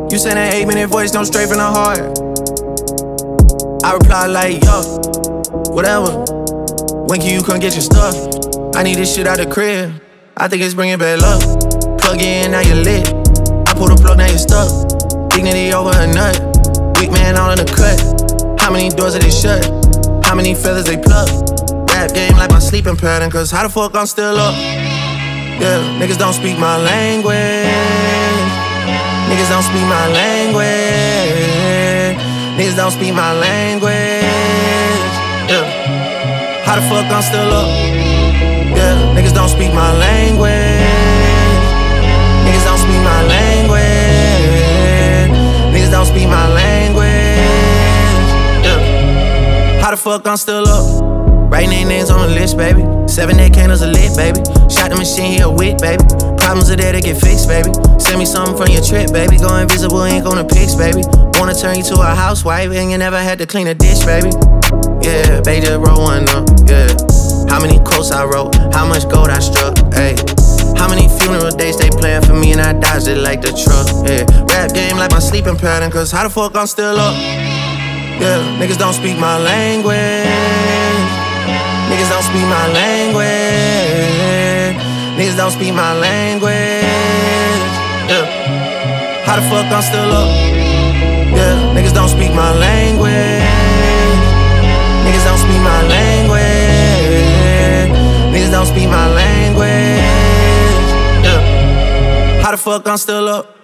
You send an 8-minute voice, no straight from the heart. I reply like, yo, whatever. When can you come get your stuff? I need this shit out the crib. I think it's bringing bad luck. Plug in, now you're lit. I pull the plug, now you're stuck. Dignity over a nut. Weak man all in the cut. How many doors are they shut? How many feathers they pluck? Rap game like my sleeping pattern, cause how the fuck I'm still up? Yeah, niggas don't speak my language. Niggas don't speak my language. Niggas don't speak my language. Yeah, how the fuck I'm still up? Yeah, niggas don't speak my language. Niggas don't speak my language. Niggas don't speak my language. Yeah, how the fuck I'm still up? Writing their names on the list, baby. 7-8 candles are lit, baby. Shot the machine, he a wit, baby. Problems are there to get fixed, baby. Send me something from your trip, baby. Go invisible, ink on the pics, baby. Wanna turn you to a housewife, and you never had to clean a dish, baby. Yeah, baby, just roll one up, yeah. How many quotes I wrote, how much gold I struck, ayy. How many funeral dates they playing for me and I dodged it like the truck, yeah. Rap game like my sleeping pattern, cause how the fuck I'm still up? Yeah, niggas don't speak my language. Niggas don't speak my language. Niggas don't speak my language. Yeah, how the fuck I'm still up? Yeah, niggas don't speak my language. Niggas don't speak my language. Niggas don't speak my language. Yeah, how the fuck I'm still up?